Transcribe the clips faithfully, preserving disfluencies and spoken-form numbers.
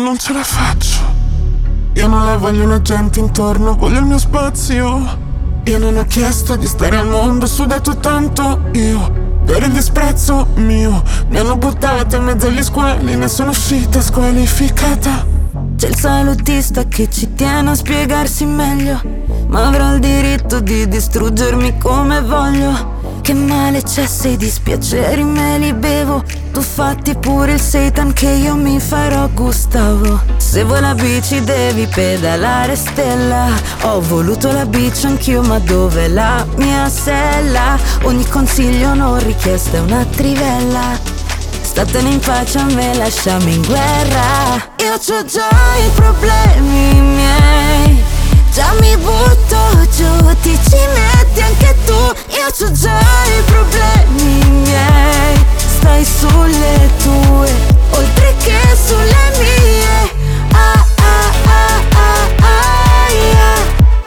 non ce la faccio. Io non le voglio la gente intorno, voglio il mio spazio. Io non ho chiesto di stare al mondo, ho sudato tanto io per il disprezzo mio. Mi hanno buttato in mezzo agli squali, ne sono uscita squalificata. C'è il salutista che ci tiene a spiegarsi meglio, ma avrò il diritto di distruggermi come voglio. Che male c'è se i dispiaceri me li bevo. Tu fatti pure il Satan che io mi farò Gustavo. Se vuoi la bici devi pedalare stella. Ho voluto la bici anch'io ma dove la mia sella? Ogni consiglio non richiesta è una trivella. Statene in pace a me, lasciami in guerra. Io c'ho già i problemi miei, già mi butto giù, ti ci metti anche tu. Io c'ho già i problemi miei, stai sulle tue, oltre che sulle mie. Ah ah ah ah ah yeah.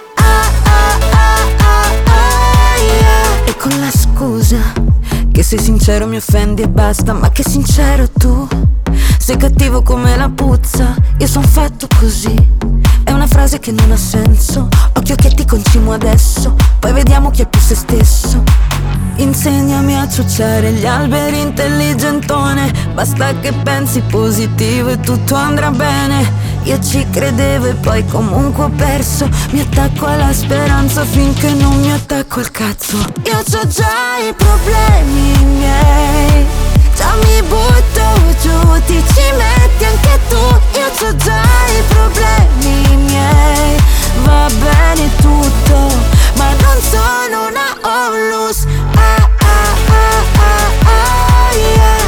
Ah ah ah ah ah yeah. E con la scusa che sei sincero mi offendi e basta, ma che sincero tu. Sei cattivo come la puzza, io son fatto così. È una frase che non ha senso. Occhio che ti concimo adesso, poi vediamo chi è più se stesso. Insegnami a ciucciare gli alberi intelligentone. Basta che pensi positivo e tutto andrà bene. Io ci credevo e poi comunque ho perso. Mi attacco alla speranza finché non mi attacco al cazzo. Io c'ho già i problemi miei, già mi butto giù, ti ci metti anche tu. Io c'ho già i problemi miei, va bene tutto, ma non sono una onlus. Ah ah ah ah ah yeah.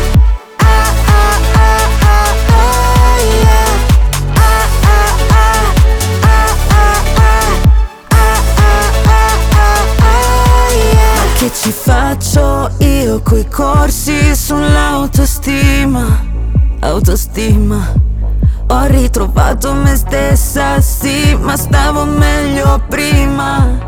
Ah ah ah ah ah yeah. Ah ah ah ah ah ah. Ah ah ah ah ah yeah. Ma che ci faccio io coi corsi sull'autostima? Autostima. Ho ritrovato me stessa, sì, ma stavo meglio prima.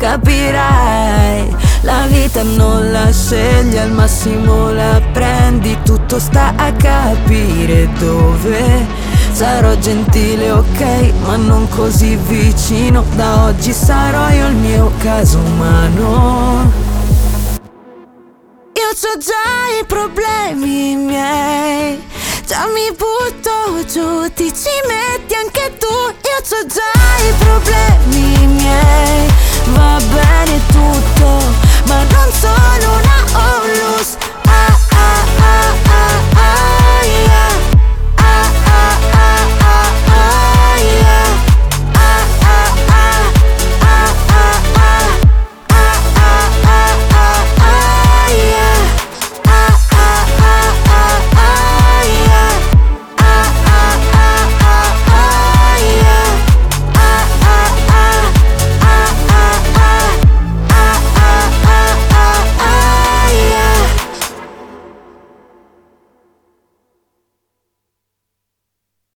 Capirai, la vita non la scegli, al massimo la prendi. Tutto sta a capire dove. Sarò gentile, ok, ma non così vicino. Da oggi sarò io il mio caso umano. Io c'ho già i problemi miei, già mi butto giù, ti ci metti anche tu. Io c'ho già i problemi miei,